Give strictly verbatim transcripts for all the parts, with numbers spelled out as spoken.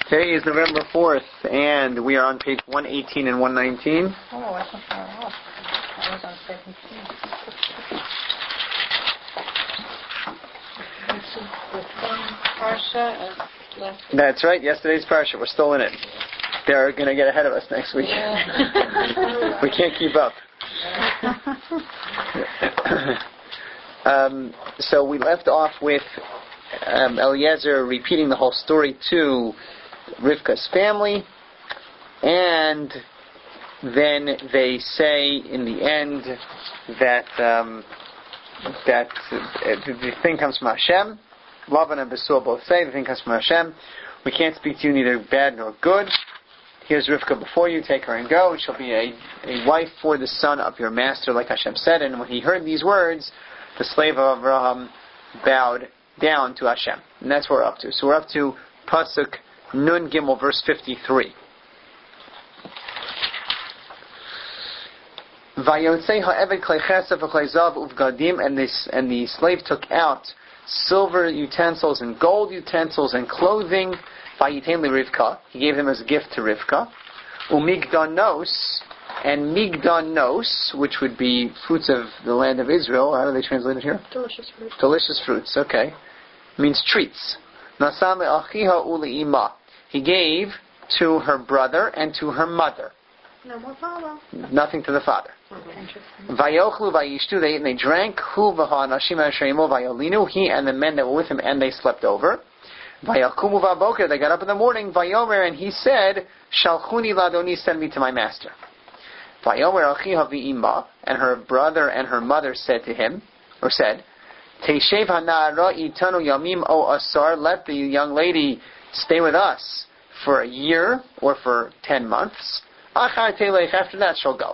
Today is November fourth, and we are on page one eighteen and one nineteen. Oh, I wasn't far off. I was on seventeen. This is the same parsha as last week. That's right, yesterday's parsha. We're still in it. They're going to get ahead of us next week. Yeah. We can't keep up. um, so we left off with um, Eliezer repeating the whole story to Rivka's family, and then they say in the end that um, that uh, the thing comes from Hashem. Lavan and Besuah both say the thing comes from Hashem. We can't speak to you neither bad nor good. Here's Rivka before you, take her and go. She'll be a, a wife for the son of your master, like Hashem said. And when he heard these words, the slave of Abraham bowed down to Hashem. And that's what we're up to. So we're up to Pasuk Nun Gimel, verse fifty-three. Vayotzei ha'eved klei chesed v'klei zav uvgadim, and this and the slave took out silver utensils and gold utensils and clothing. Vayitein li Rivka, he gave them as a gift to Rivka. Umigdanos, and migdanos, which would be fruits of the land of Israel. How do they translate it here? Delicious fruit. Delicious fruits. Okay, means treats. Nasan le'achiha u'le'ima. He gave to her brother and to her mother. No more father. Nothing to the father. Interesting. Vayochlu vayishtu, they ate and they drank. Hu v'ha'anashim ha'sheimo vayolinu, he and the men that were with him, and they slept over. Vayakumu v'aboker, they got up in the morning. Vayomer, and he said, Shalchuni ladoni, send me to my master. Vayomer achiha v'ima, and her brother and her mother said to him, or said, Teishev ha'na'ara itanu yamim o asar, let the young lady stay with us for a year or for ten months. Achar telech, after that she'll go.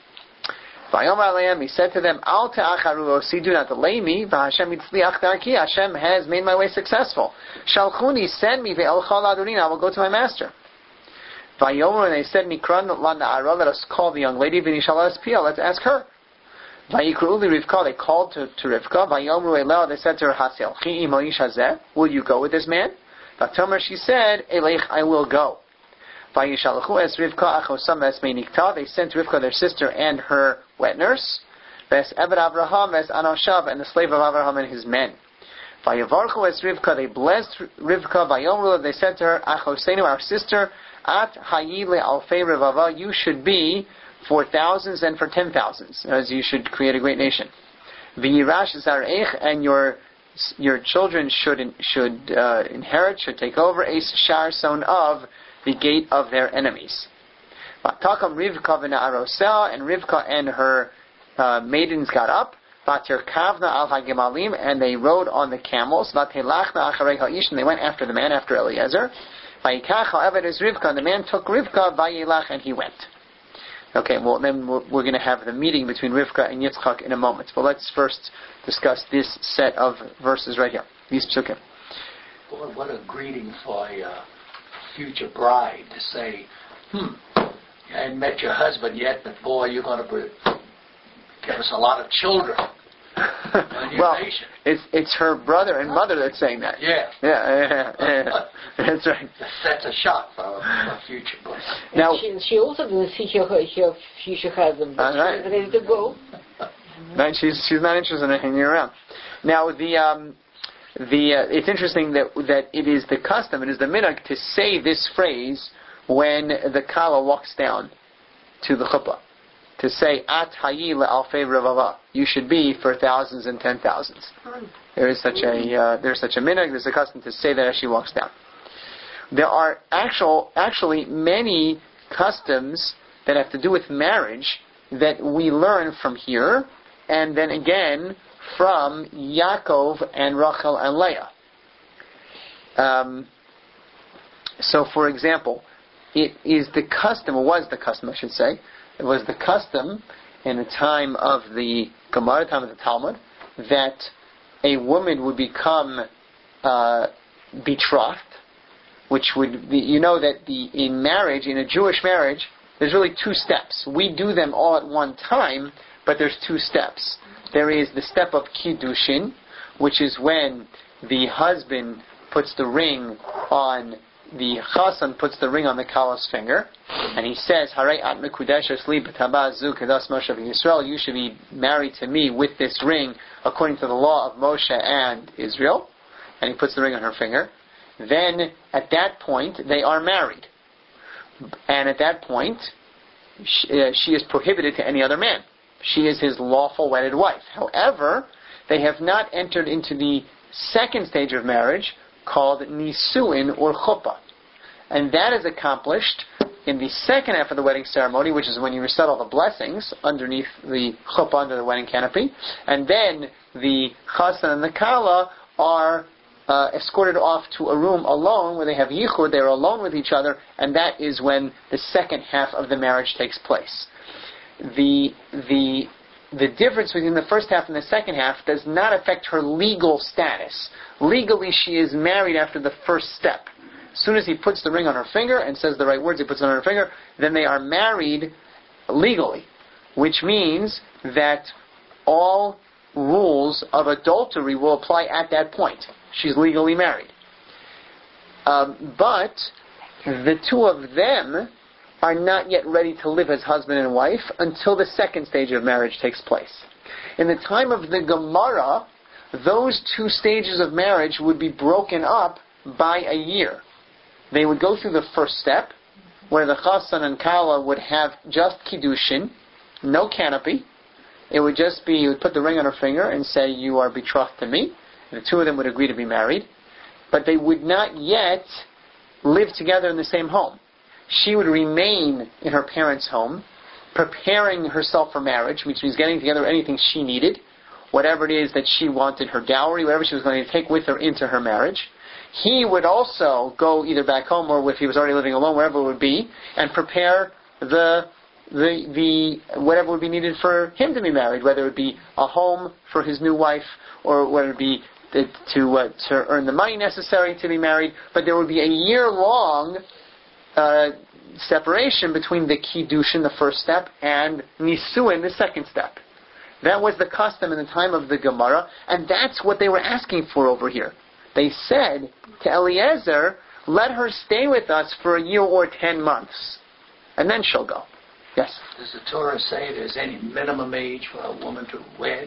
Vayomer aleim, he said to them, Al te'acharu osi, do not delay me. V'Hashem yitzliach darki, Hashem has made my way successful. Shalchuni, send me. Ve'elcha ladonin, I will go to my master. Vayomer, and they said, Mikran la'na'ara, let us call the young lady. V'nishala espia, let's ask her. Vayikru li Rivka, they called to, to Rivka. Vayomer eleh, they said to her, Haselchi imo ish hazeh, will you go with this man? Vatomer, she said, Elech, I will go. Vayishalchu es Rivka achosam es meinikta, they sent Rivka their sister and her wet nurse. Ves Eved Avraham es Anashav, and the slave of Avraham and his men. Vayavarchu es Rivka, they blessed Rivka. Vayomru, they said to her, Achosenu, our sister, At hayile alfei revava, you should be for thousands and for ten thousands, as you should create a great nation. V'yirash zarech, and your your children should should uh, inherit, should take over, es shar son of the gate of their enemies. Vatakam Rivka v'na'aroseh, and Rivka and her uh, maidens got up. Vatirkavna al hagemalim, and they rode on the camels. Vatelachna acharei ha'ish, and they went after the man, after Eliezer. Vayikach ha'eved es Rivka, and the man took Rivka, vayilach, and he went. Okay, well then we're, we're going to have the meeting between Rivka and Yitzchak in a moment. But let's first discuss this set of verses right here. These psukim. Boy, what a greeting for a uh, future bride to say, hmm, I haven't met your husband yet, but boy, you're going to give us a lot of children. Well, nation. it's it's her brother and mother that's saying that. Yeah. Yeah, yeah, yeah, yeah. That's right. That's a shot for a future boy. Now, she, she also didn't see her, her future husband, but right. she was ready to go. Right, she's she's not interested in hanging around. Now, the um, the uh, it's interesting that that it is the custom, it is the minhag to say this phrase when the kala walks down to the chuppah. To say, At hayi le'alfei revava, you should be for thousands and ten thousands. There is such a uh, there's such a minhag, there's a custom to say that as she walks down. There are actual actually many customs that have to do with marriage that we learn from here, and then again from Yaakov and Rachel and Leah. Um, so, for example, it is the custom, or was the custom, I should say. It was the custom in the time of the Gemara, time of the Talmud, that a woman would become uh, betrothed, which would be, you know that the in marriage, in a Jewish marriage, there's really two steps. We do them all at one time, but there's two steps. There is the step of Kiddushin, which is when the husband puts the ring on the Chassan puts the ring on the Kala's finger, and he says, Harei at mekudeshes li b'tabah zu kedas Moshe v'Yisrael, you should be married to me with this ring according to the law of Moshe and Israel. And he puts the ring on her finger. Then, at that point, they are married. And at that point, she, uh, she is prohibited to any other man. She is his lawful wedded wife. However, they have not entered into the second stage of marriage, called nisuin or chuppah. And that is accomplished in the second half of the wedding ceremony, which is when you recite all the blessings underneath the chuppah, under the wedding canopy. And then the chassan and the kala are uh, escorted off to a room alone where they have yichud, they're alone with each other, and that is when the second half of the marriage takes place. The, the, the difference between the first half and the second half does not affect her legal status. Legally, she is married after the first step. As soon as he puts the ring on her finger and says the right words, he puts it on her finger, then they are married legally, which means that all rules of adultery will apply at that point. She's legally married. Um, but the two of them are not yet ready to live as husband and wife until the second stage of marriage takes place. In the time of the Gemara, those two stages of marriage would be broken up by a year. They would go through the first step, where the Chassan and Kala would have just Kiddushin, no canopy. It would just be, you would put the ring on her finger and say, you are betrothed to me. The two of them would agree to be married. But they would not yet live together in the same home. She would remain in her parents' home, preparing herself for marriage, which means getting together anything she needed, whatever it is that she wanted, her dowry, whatever she was going to take with her into her marriage. He would also go either back home or if he was already living alone, wherever it would be, and prepare the the the whatever would be needed for him to be married, whether it be a home for his new wife or whether it be to to, uh, to earn the money necessary to be married. But there would be a year-long uh, separation between the Kiddushin, the first step, and Nisuin, the second step. That was the custom in the time of the Gemara, and that's what they were asking for over here. They said to Eliezer, let her stay with us for a year or ten months, and then she'll go. Yes? Does the Torah say there's any minimum age for a woman to wed?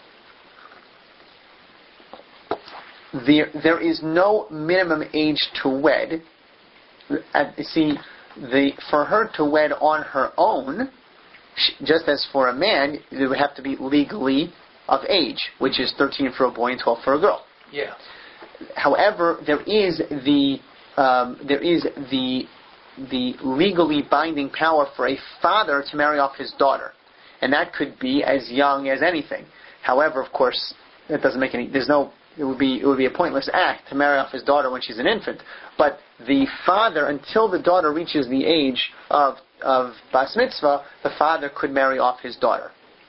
There, there is no minimum age to wed. Uh, see, the, for her to wed on her own, just as for a man, it would have to be legally of age, which is thirteen for a boy and twelve for a girl. Yeah. However, there is the um, there is the the legally binding power for a father to marry off his daughter, and that could be as young as anything. However, of course, that doesn't make any. There's no. It would be it would be a pointless act to marry off his daughter when she's an infant. But the father, until the daughter reaches the age of of bas mitzvah, the father could marry off his daughter.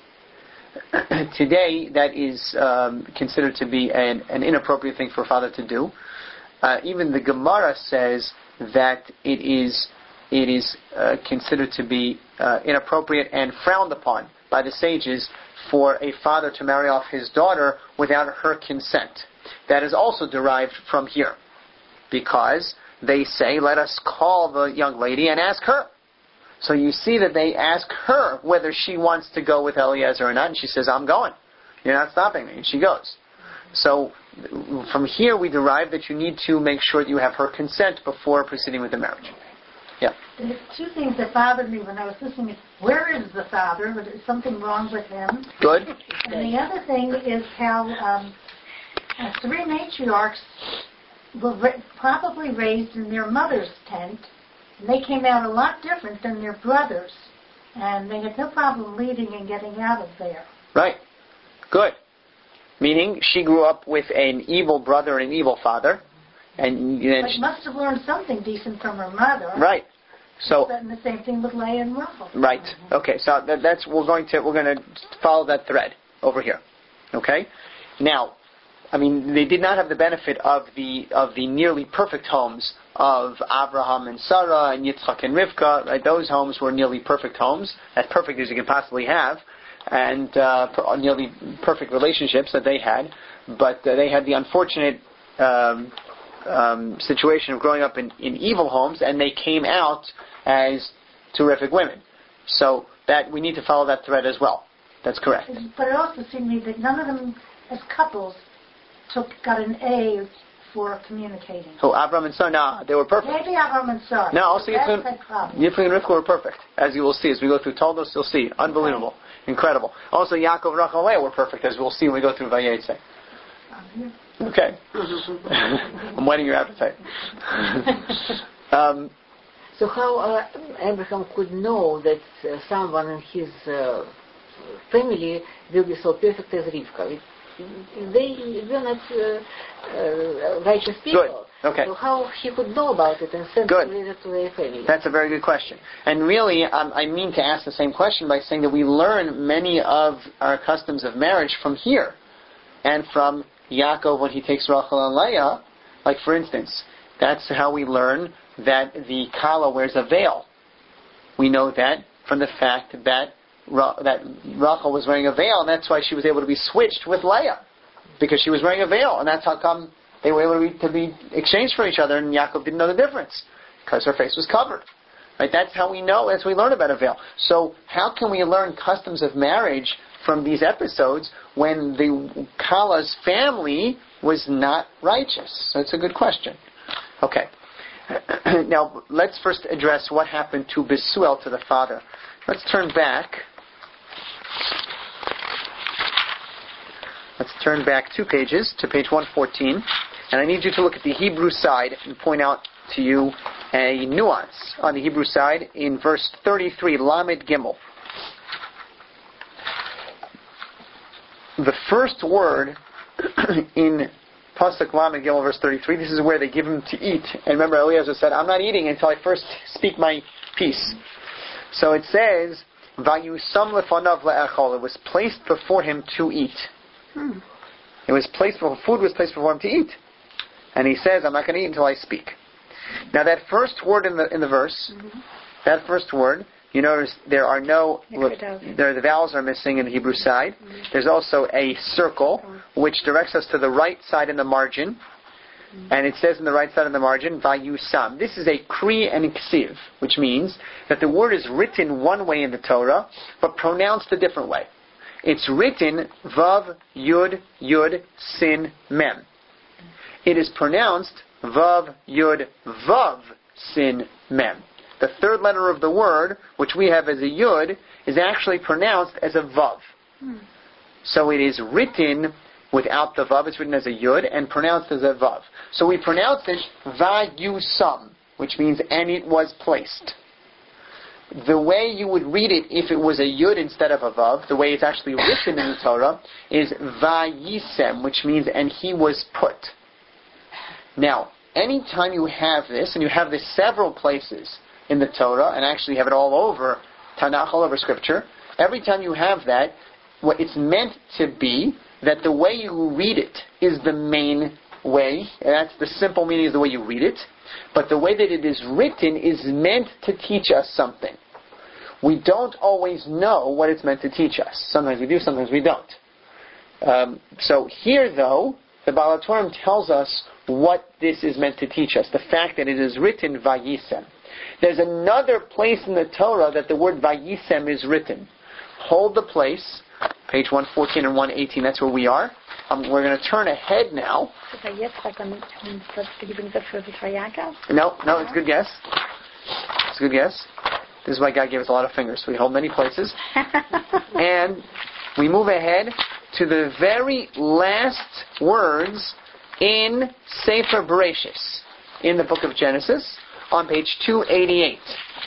Today, that is um, considered to be an, an inappropriate thing for a father to do. Uh, even the Gemara says that it is it is uh, considered to be uh, inappropriate and frowned upon by the sages for a father to marry off his daughter without her consent. That is also derived from here, because they say, let us call the young lady and ask her. So you see that they ask her whether she wants to go with Eliezer or not, and she says, I'm going. You're not stopping me. And she goes. So from here we derive that you need to make sure that you have her consent before proceeding with the marriage. Yeah. There's two things that bothered me when I was listening. Where is the father? Was there something wrong with him? Good. And the other thing is how um, uh, three matriarchs were ra- probably raised in their mother's tent. And they came out a lot different than their brothers. And they had no problem leaving and getting out of there. Right. Good. Meaning, she grew up with an evil brother and an evil father. And, and But she must have learned something decent from her mother. Right. So. And the same thing with Leah and Rachel. Right. Okay. So that, that's we're going to we're going to follow that thread over here. Okay. Now, I mean, they did not have the benefit of the of the nearly perfect homes of Abraham and Sarah and Yitzchak and Rivka. Right? Those homes were nearly perfect homes, as perfect as you can possibly have, and uh, per, nearly perfect relationships that they had. But uh, they had the unfortunate um, um, situation of growing up in, in evil homes, and they came out as terrific women. So that we need to follow that thread as well. That's correct. But it also seemed to me that none of them, as couples, took got an A for communicating. Who, Abram and Sarah? No, they were perfect. Maybe Avram and Sarah. No, also That's Yitzchak, the problem. Yitzchak and Rivka were perfect, as you will see. As we go through Toldos, you'll see. Unbelievable. Incredible. Also, Yaakov, Rachel, and Leah were perfect, as we'll see when we go through Vayetze. Okay. I'm whetting your appetite. um, So how uh, Abraham could know that uh, someone in his uh, family will be so perfect as Rivka? It, they were not uh, uh, righteous people. Good. Okay. So how he could know about it and send Good. it to their family? That's a very good question. And really, um, I mean to ask the same question by saying that we learn many of our customs of marriage from here. And from Yaakov when he takes Rachel and Leah. Like, for instance, that's how we learn that the Kala wears a veil. We know that from the fact that Ra- that Rachel was wearing a veil, and that's why she was able to be switched with Leah, because she was wearing a veil, and that's how come they were able to be, to be exchanged for each other, and Yaakov didn't know the difference, because her face was covered. Right? That's how we know, as we learn about a veil. So how can we learn customs of marriage from these episodes when the Kala's family was not righteous? So it's a good question. Okay. Now, let's first address what happened to Besuel, to the father. Let's turn back. Let's turn back two pages to page one fourteen. And I need you to look at the Hebrew side and point out to you a nuance on the Hebrew side in verse thirty-three, Lamed Gimel. The first word in Pasuk Lamed Gimel, verse thirty-three, this is where they give him to eat. And remember, Eliezer said, I'm not eating until I first speak my piece. So it says, Vayusam lefanav le'echol. It was placed before him to eat. Hmm. It was placed before, food was placed before him to eat. And he says, I'm not going to eat until I speak. Now that first word in the in the verse, mm-hmm. that first word, you notice there are no, there the vowels are missing in the Hebrew side. Mm-hmm. There's also a circle which directs us to the right side in the margin. Mm-hmm. And it says in the right side of the margin, Vayusam. This is a Kri and Ksiv, which means that the word is written one way in the Torah, but pronounced a different way. It's written Vav Yud Yud Sin Mem. It is pronounced Vav Yud Vav Sin Mem. The third letter of the word, which we have as a Yud, is actually pronounced as a Vav. Hmm. So it is written without the Vav, it's written as a Yud, and pronounced as a Vav. So we pronounce it Vayusam, which means, and it was placed. The way you would read it if it was a Yud instead of a Vav, the way it's actually written in the Torah, is Vayisem, which means, and he was put. Now, anytime you have this, and you have this several places in the Torah, and actually have it all over Tanakh, all over Scripture, every time you have that, what it's meant to be that the way you read it is the main way, and that's the simple meaning is the way you read it, but the way that it is written is meant to teach us something. We don't always know what it's meant to teach us. Sometimes we do, sometimes we don't. Um, so here, though, the Baal HaTurim tells us what this is meant to teach us, the fact that it is written Vayisem. There's another place in the Torah that the word Vayisem is written. Hold the place, page one fourteen and one eighteen, that's where we are. Um, we're going to turn ahead now. No, no, it's a good guess. It's a good guess. This is why God gave us a lot of fingers, so we hold many places. And we move ahead to the very last words in Sefer Bereshis, in the book of Genesis, on page two eighty-eight.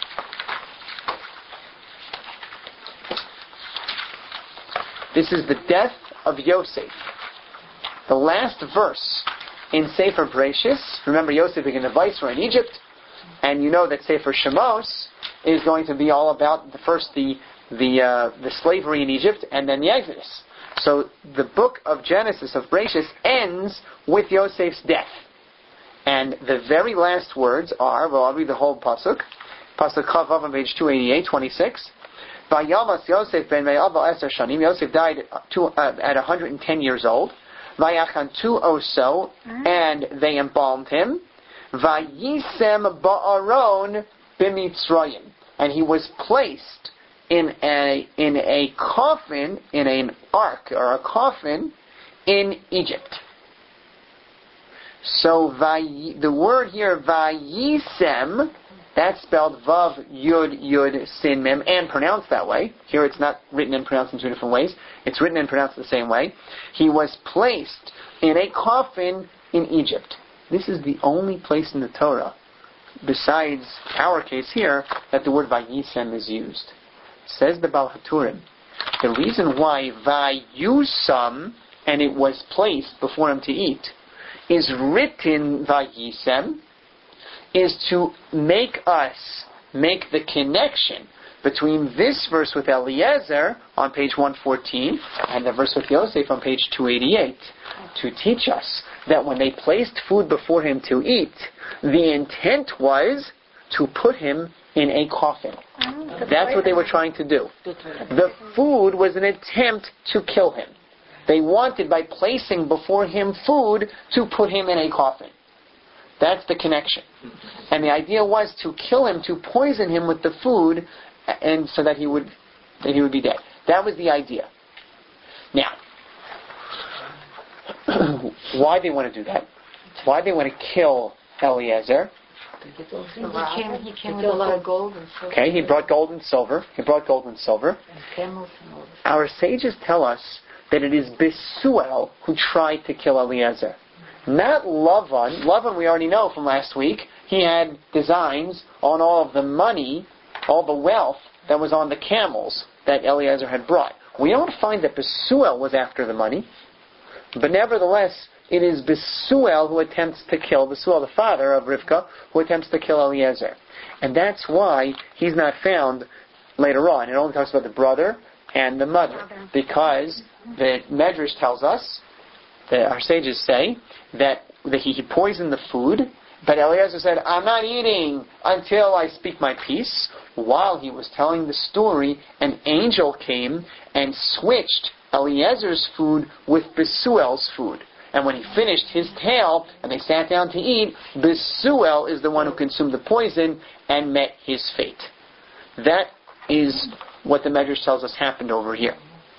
This is the death of Yosef. The last verse in Sefer Bereshis. Remember, Yosef became the viceroy in Egypt, and you know that Sefer Shemos is going to be all about the first the the uh, the slavery in Egypt, and then the Exodus. So the book of Genesis of Bereshis ends with Yosef's death, and the very last words are. Well, I'll read the whole pasuk. Pasuk Chavav on page two eighty-eight, twenty-six. Vayamas Yosef ben Me'av Eser Shanim. Yosef died two, uh, at one hundred ten years old. Vayachantu oso, and they embalmed him. Vayisem ba'aron b'mitzrayim, and he was placed in a in a coffin, in an ark or a coffin in Egypt. So vay, the word here vayisem, that's spelled vav yud yud sin mem and pronounced that way. Here it's not written and pronounced in two different ways. It's written and pronounced the same way. He was placed in a coffin in Egypt. This is the only place in the Torah, besides our case here, that the word vayisem is used. Says the Baal HaTurim, the reason why vayusam, and it was placed before him to eat, is written vayisem, is to make us make the connection between this verse with Eliezer on page one fourteen and the verse with Yosef on page two eighty-eight, to teach us that when they placed food before him to eat, the intent was to put him in a coffin. That's what they were trying to do. The food was an attempt to kill him. They wanted, by placing before him food, to put him in a coffin. That's the connection. And the idea was to kill him, to poison him with the food, and so that he would that he would be dead. That was the idea. Now, why they want to do that? Why they want to kill Eliezer? He came, he came He with a a lot lot of gold and silver. Okay, he brought gold and silver. He brought gold and silver. And camels and all this. Our sages tell us that it is Besuel who tried to kill Eliezer. Not Lavan. Lavan we already know from last week. He had designs on all of the money, all the wealth that was on the camels that Eliezer had brought. We don't find that Besuel was after the money, but nevertheless, it is Besuel who attempts to kill, Besuel, the father of Rivka, who attempts to kill Eliezer. And that's why he's not found later on. It only talks about the brother and the mother. Because the Medrash tells us, that our sages say, that, that he, he poisoned the food, but Eliezer said, I'm not eating until I speak my piece. While he was telling the story, an angel came and switched Eliezer's food with Besuel's food. And when he finished his tale, and they sat down to eat, Besuel is the one who consumed the poison and met his fate. That is what the Medrash tells us happened over here.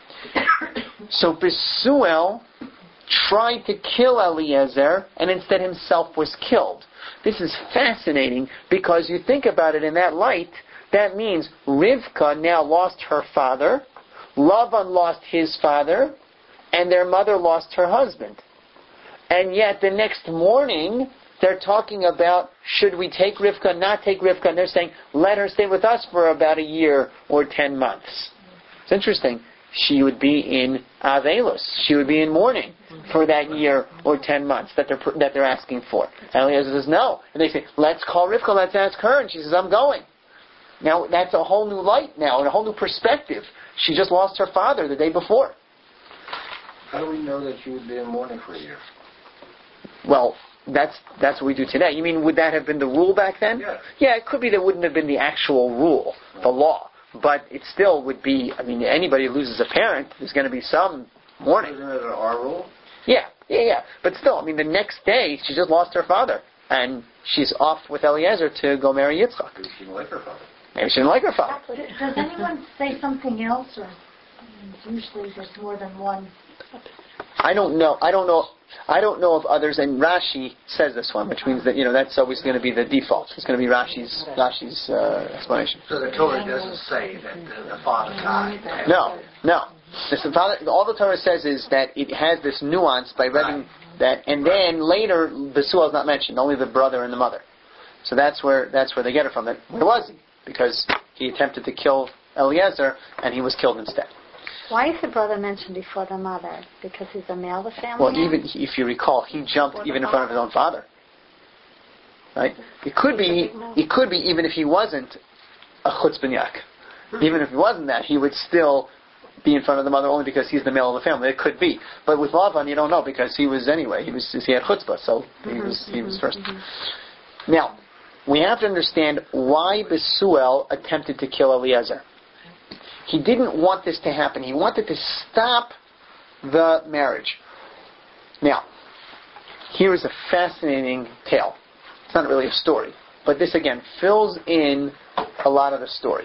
So Besuel tried to kill Eliezer, and instead himself was killed. This is fascinating, because you think about it in that light, that means Rivka now lost her father, Lavan lost his father, and their mother lost her husband. And yet the next morning, they're talking about, should we take Rivka, not take Rivka, and they're saying, let her stay with us for about a year or ten months. It's interesting. She would be in Avelus. She would be in mourning for that year or ten months that they're that they're asking for. And Eliezer says, no. And they say, let's call Rivka, let's ask her. And she says, I'm going. Now, that's a whole new light now, and a whole new perspective. She just lost her father the day before. How do we know that she would be in mourning for a year? Well, that's that's what we do today. You mean, would that have been the rule back then? Yeah. Yeah, it could be that wouldn't have been the actual rule, the law. But it still would be, I mean, anybody who loses a parent, there's going to be some mourning. Isn't it our rule? Yeah, yeah, yeah. But still, I mean, the next day, she just lost her father. And she's off with Eliezer to go marry Yitzchak. Maybe she didn't like her father. Maybe she didn't like her father. Does anyone say something else, or usually there's more than one? I don't know. I don't know. I don't know of others, and Rashi says this one, which means that, you know, that's always going to be the default. It's going to be Rashi's Rashi's uh, explanation. So the Torah doesn't say that the, the father died. No, no. The father, all the Torah says is that it has this nuance by reading that, and then later Besuel is not mentioned, only the brother and the mother. So that's where that's where they get it from. That where was he? Because he attempted to kill Eliezer, and he was killed instead. Why is the brother mentioned before the mother? Because he's a male of the family? Well, even if you recall, he jumped even in front of his own father. Right? It could be. It could be even if he wasn't a chutzpah. Even if he wasn't that, he would still be in front of the mother only because he's the male of the family. It could be. But with Lavan, you don't know, because he was anyway. He was he had chutzpah, so he Mm-hmm, was he was mm-hmm, first. mm-hmm. Now, we have to understand why Besuel attempted to kill Eliezer. He didn't want this to happen. He wanted to stop the marriage. Now, here is a fascinating tale. It's not really a story, but this again fills in a lot of the story.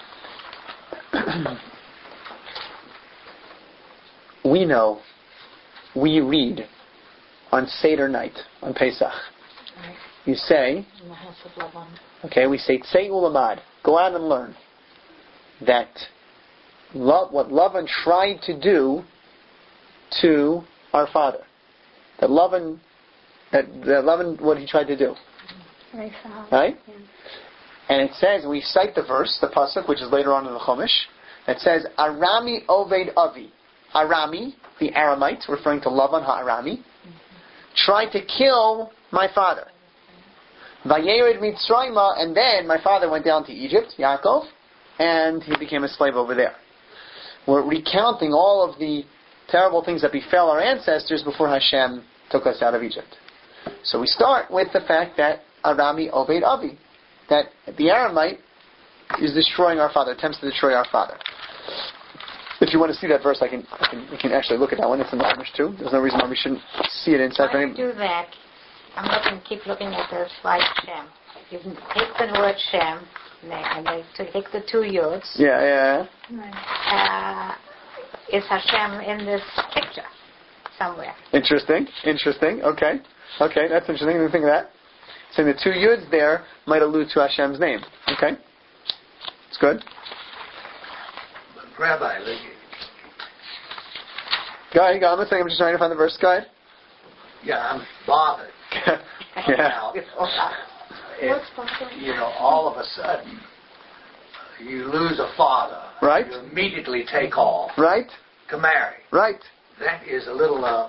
We know, we read on Seder night, on Pesach. You say, In the house of Lavan. okay, we say, Tzei ulamad, go out and learn. That lo- what Lavan tried to do to our father. That Lavan, that, that Lavan, what he tried to do. Very sad. Right? Yeah. And it says, we cite the verse, the pasuk, which is later on in the Chumash, that says, Arami Oved Avi. Arami, the Aramites, referring to Lavan HaArami, tried to kill my father. Vayered Mitzrayma, and then my father went down to Egypt, Yaakov, and he became a slave over there. We're recounting all of the terrible things that befell our ancestors before Hashem took us out of Egypt. So we start with the fact that Arami Oved Avi, that the Aramite is destroying our father, attempts to destroy our father. If you want to see that verse, I can, I can, we can actually look at that one. It's in the Chumash too. There's no reason why we shouldn't see it inside. When you do that, I'm looking, keep looking at the slide Shem. You can take the word Shem, and they, and they to take the two Yods. Yeah, yeah. Uh, is Hashem in this picture somewhere? Interesting, interesting. Okay, okay, that's interesting. I didn't think of that. So the two Yuds there might allude to Hashem's name. Okay, it's good. Rabbi, look, Go ahead, go. I'm not saying I'm just trying to find the verse. Go ahead. yeah, I'm bothered. Yeah. Now, if, you know, all of a sudden, you lose a father. Right. You immediately take off Right. to marry. Right. That is a little, uh...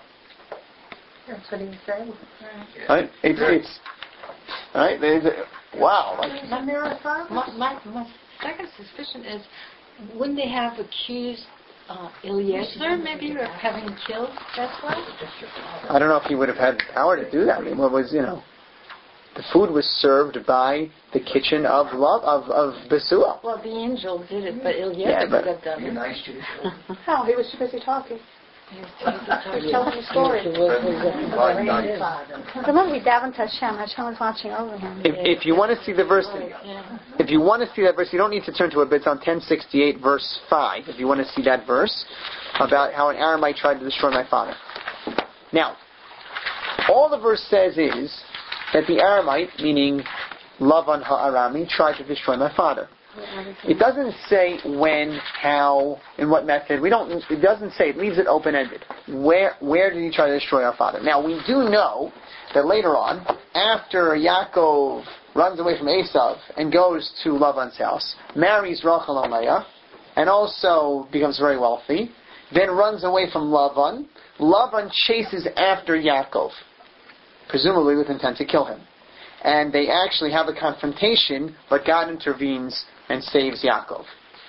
That's what he said. Right. It's it's. Right. There's a, wow. Like, And there are fathers. My, my, my second suspicion is, wouldn't they have accused uh, Eliezer maybe of having killed Bethlehem? I don't know if he would have had the power to do that. I mean, what was, you know, the food was served by the kitchen of love of of Besua. Well, the angel did it, but Eliezer Yeah, but- could have done You're it. nice to the children. Oh, he was too busy talking. He was too busy talking. telling the story. He was- he was- Right, nice. Remember, we davened to Hashem. Hashem was watching over him. If, if you want to see the verse, Yeah. if you want to see that verse, you don't need to turn to it, but it's on ten sixty-eight, verse five. If you want to see that verse about how an Aramite tried to destroy my father. Now, all the verse says is that the Aramite, meaning Lavan HaArami, tried to destroy my father. It doesn't say when, how, in what method. We don't. It doesn't say. It leaves it open-ended. Where, where did he try to destroy our father? Now we do know that later on, after Yaakov runs away from Esav and goes to Lavan's house, marries Rachel and Leah, and also becomes very wealthy, then runs away from Lavan. Lavan chases after Yaakov, presumably with intent to kill him. And they actually have a confrontation, but God intervenes and saves Yaakov.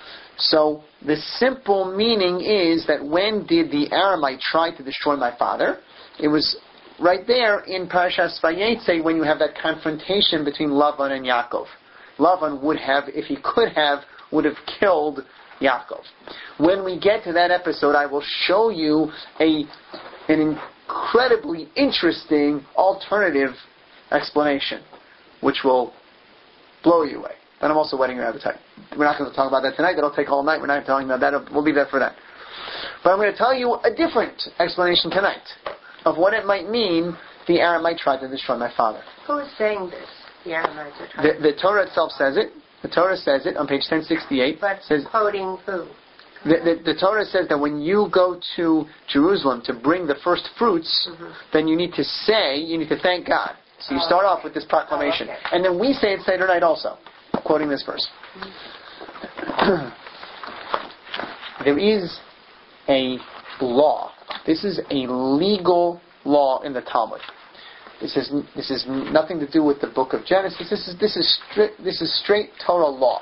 So the simple meaning is that when did the Aramite try to destroy my father? It was right there in Parashas Vayetze when you have that confrontation between Lavan and Yaakov. Lavan would have, if he could have, would have killed Yaakov. When we get to that episode, I will show you a an incredibly interesting alternative explanation, which will blow you away. And I'm also whetting your appetite. We're not going to talk about that tonight. That'll take all night. We're not talking about that. We'll leave that for that. But I'm going to tell you a different explanation tonight of what it might mean the Aramite tried to destroy my father. Who is saying this? The Aramaites are trying The, the Torah itself says it. The Torah says it on page ten sixty-eight. But says, quoting who? The, the, the Torah says that when you go to Jerusalem to bring the first fruits, Mm-hmm. then you need to say, you need to thank God. So you Oh, start okay. off with this proclamation. Oh, okay. And then we say it Seder night also, quoting this verse. There is a law. This is a legal law in the Talmud. This is this is nothing to do with the book of Genesis. This is this is stri- this is straight Torah law.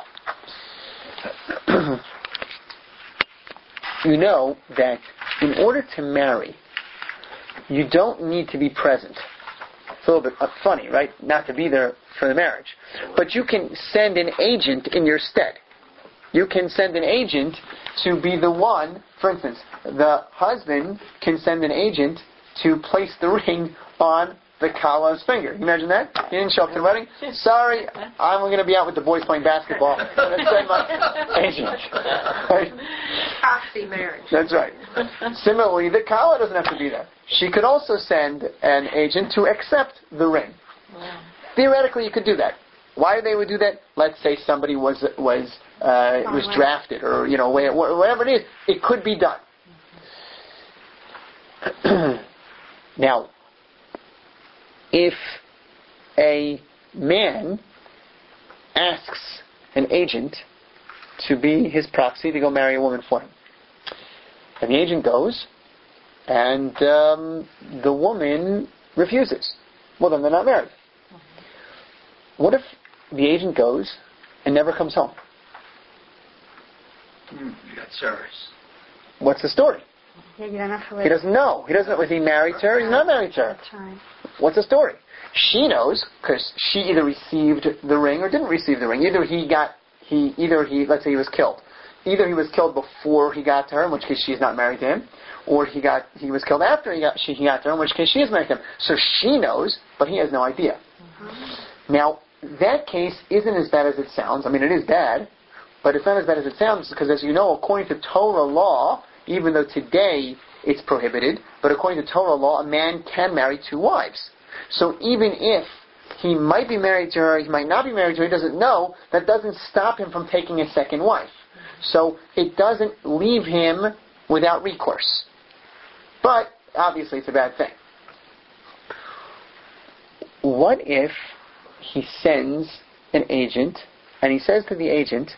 You know that in order to marry, you don't need to be present. It's a little bit uh, funny, right? Not to be there for the marriage. But you can send an agent in your stead. You can send an agent to be the one, for instance, the husband can send an agent to place the ring on the Kala's finger. Can you imagine that? He didn't show up to the wedding. Sorry, I'm going to be out with the boys playing basketball. I'm going to send my agent. Right? Proxy marriage. That's right. Similarly, the Kala doesn't have to be there. She could also send an agent to accept the ring. Wow. Theoretically, you could do that. Why they would do that? Let's say somebody was was uh, was drafted, or you know, whatever it is. It could be done. Now, if a man asks an agent to be his proxy to go marry a woman for him, and the agent goes, and um, the woman refuses, well, then they're not married. What if the agent goes and never comes home? Hmm, you got serious. What's the story? Yeah, you don't have to He doesn't know. He doesn't know. Was he married to her? He's not married to her. That's right. What's the story? She knows because she either received the ring or didn't receive the ring. Either he got he either he let's say he was killed. Either he was killed before he got to her, in which case she's not married to him, or he got he was killed after he got she he got to her, in which case she is married to him. So she knows, but he has no idea. Mm-hmm. Now that case isn't as bad as it sounds. I mean, it is bad, but it's not as bad as it sounds because, as you know, according to Torah law, even though today it's prohibited, but according to Torah law, a man can marry two wives. So even if he might be married to her, he might not be married to her, he doesn't know, that doesn't stop him from taking a second wife. So it doesn't leave him without recourse. But, obviously, it's a bad thing. What if he sends an agent, and he says to the agent,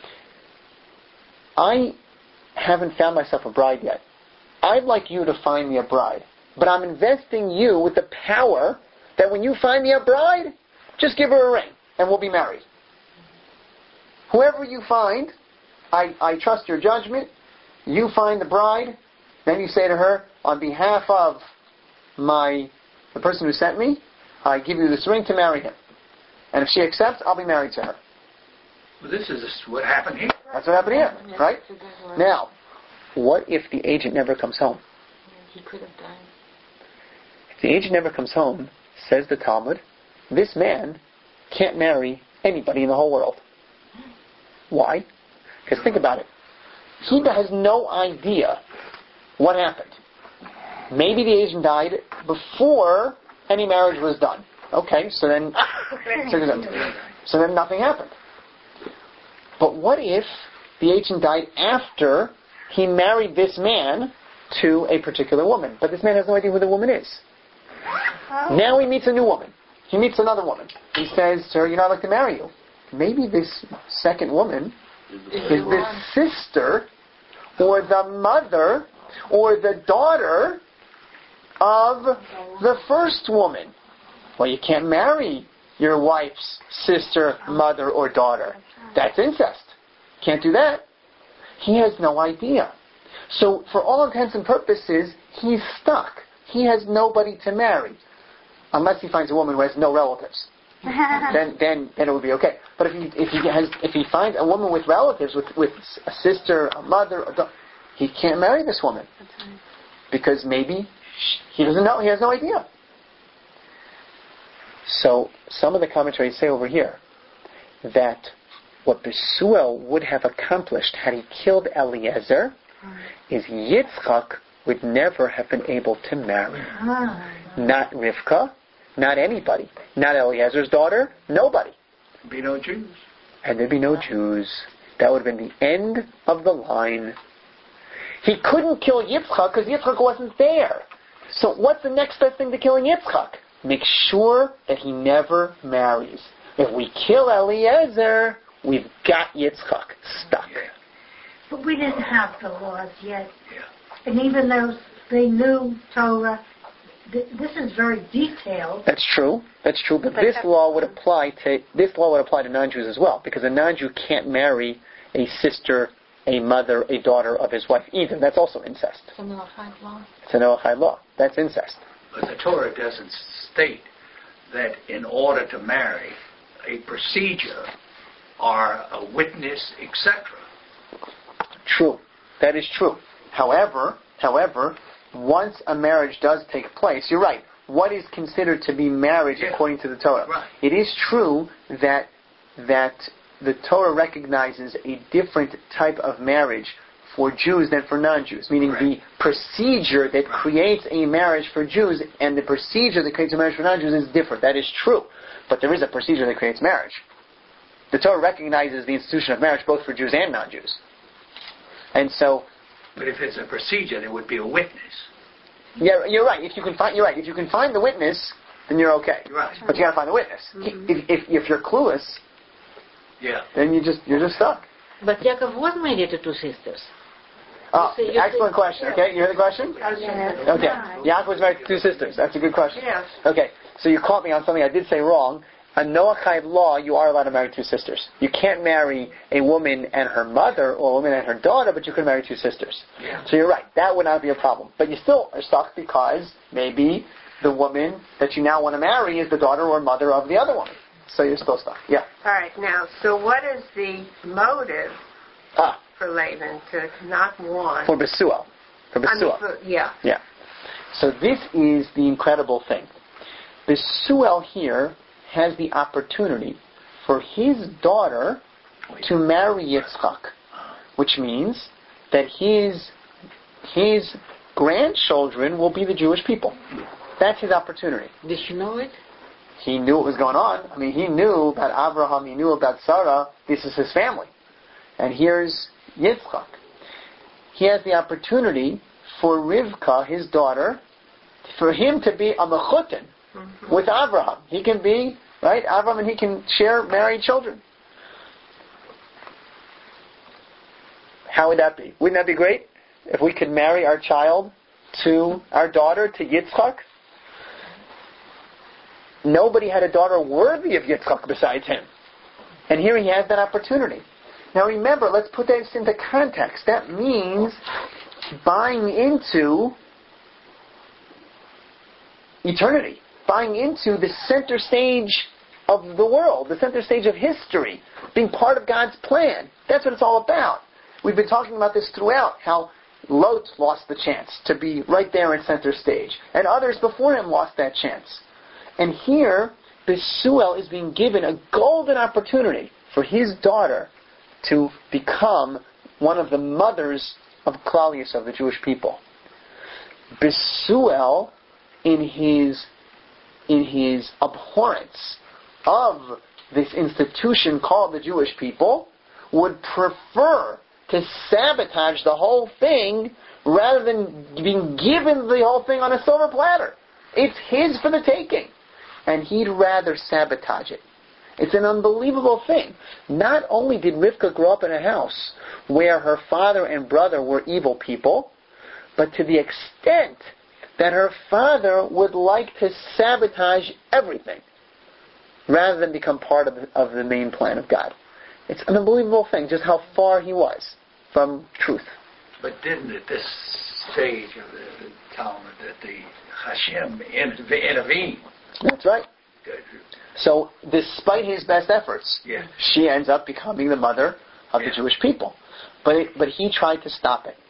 I haven't found myself a bride yet. I'd like you to find me a bride. But I'm investing you with the power that when you find me a bride, just give her a ring, and we'll be married. Whoever you find, I, I trust your judgment. You find the bride, then you say to her, on behalf of my the person who sent me, I give you this ring to marry him. And if she accepts, I'll be married to her. Well, this is what happened here. That's what happened here, right? Now, what if the agent never comes home? He could have died. If the agent never comes home, says the Talmud, this man can't marry anybody in the whole world. Why? Because think about it. He has no idea what happened. Maybe the agent died before any marriage was done. Okay, so then, so then, so then nothing happened. But what if the agent died after he married this man to a particular woman, but this man has no idea who the woman is? Oh. Now he meets a new woman. He meets another woman. He says to her, you know, I'd like to marry you. Maybe this second woman is the sister or the mother or the daughter of the first woman. Well, you can't marry your wife's sister, mother, or daughter. That's incest. Can't do that. He has no idea. So, for all intents and purposes, he's stuck. He has nobody to marry. Unless he finds a woman who has no relatives. then, then, then it would be okay. But if he, if he has, if he finds a woman with relatives, with, with a sister, a mother, a daughter, he can't marry this woman. Because maybe he doesn't know, he has no idea. So, some of the commentaries say over here that what Besuel would have accomplished had he killed Eliezer is Yitzchak would never have been able to marry. Not Rivka, not anybody. Not Eliezer's daughter, nobody. There'd be no Jews. And there'd be no Jews. That would have been the end of the line. He couldn't kill Yitzchak because Yitzchak wasn't there. So what's the next best thing to killing Yitzchak? Make sure that he never marries. If we kill Eliezer, we've got Yitzchak stuck. Yeah. But we didn't have the laws yet. Yeah. And even though they knew Torah, th- this is very detailed. That's true. That's true. But this law would apply to this law would apply to non-Jews as well, because a non-Jew can't marry a sister, a mother, a daughter of his wife either. That's also incest. It's a Noahide law. It's a Noahide law. That's incest. But the Torah doesn't state that in order to marry, a procedure or a witness, et cetera. True. That is true. However, however, once a marriage does take place, you're right. What is considered to be marriage Yeah. according to the Torah? Right. It is true that that the Torah recognizes a different type of marriage for Jews than for non-Jews, meaning Right. the procedure that Right. creates a marriage for Jews and the procedure that creates a marriage for non-Jews is different. That is true. But there is a procedure that creates marriage. The Torah recognizes the institution of marriage both for Jews and non-Jews. And so, But if it's a procedure, there would be a witness. yeah, you're right. If you can find, you're right. If you can find the witness, then you're okay. Right. But you got to find the witness. Mm-hmm. If, if if you're clueless, Yeah. then you just you're just stuck. But Yaakov was married to two sisters. Uh, You see- you excellent see- question. Okay, you hear the question? Okay. Yaakov was married to two sisters. That's a good question. Yes. Okay, so you caught me on something I did say wrong. A Noahide law, you are allowed to marry two sisters. You can't marry a woman and her mother or a woman and her daughter, but you can marry two sisters. Yeah. So you're right. That would not be a problem. But you still are stuck because maybe the woman that you now want to marry is the daughter or mother of the other woman. So you're still stuck. Yeah. All right, now, so what is the motive Ah, for Laban to not want? for Besuel. For I mean, Besuel. for- yeah. Yeah. So this is the incredible thing. Besuel here has the opportunity for his daughter to marry Yitzchak, which means that his his grandchildren will be the Jewish people. That's his opportunity. Did she know it? He knew what was going on. I mean, he knew about Abraham, he knew about Sarah. This is his family. And here's Yitzchak. He has the opportunity for Rivka, his daughter, for him to be a mechutin with Abraham. He can be, right, Abraham, and he can share married children. How would that be? Wouldn't that be great? If we could marry our child to our daughter, to Yitzchak? Nobody had a daughter worthy of Yitzchak besides him. And here he has that opportunity. Now remember, let's put that into context. That means buying into eternity. Buying into the center stage of the world, the center stage of history. Being part of God's plan. That's what it's all about. We've been talking about this throughout, how Lot lost the chance to be right there in center stage. And others before him lost that chance. And here, Besuel is being given a golden opportunity for his daughter to become one of the mothers of Klal Yisrael, of the Jewish people. Besuel, in his in his abhorrence of this institution called the Jewish people, would prefer to sabotage the whole thing rather than being given the whole thing on a silver platter. It's his for the taking. And he'd rather sabotage it. It's an unbelievable thing. Not only did Rivka grow up in a house where her father and brother were evil people, but to the extent that her father would like to sabotage everything rather than become part of the, of the main plan of God. It's an unbelievable thing, just how far he was from truth. But didn't at this stage of the Talmud that the Hashem intervened? That's right. So, despite his best efforts, Yeah. she ends up becoming the mother of Yeah. the Jewish people. But it, but he tried to stop it.